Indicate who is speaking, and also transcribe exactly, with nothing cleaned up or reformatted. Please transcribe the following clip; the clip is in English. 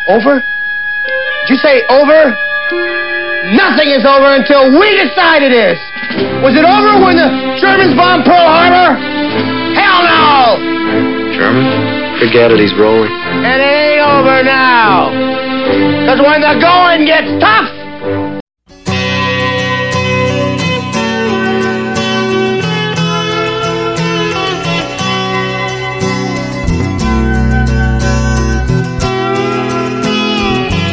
Speaker 1: Over? Did you say over? Nothing is over until we decide it is. Was it over when the Germans bombed Pearl Harbor? Hell no!
Speaker 2: German? Forget it, he's rolling.
Speaker 1: And it ain't over now. Because when the going gets tough,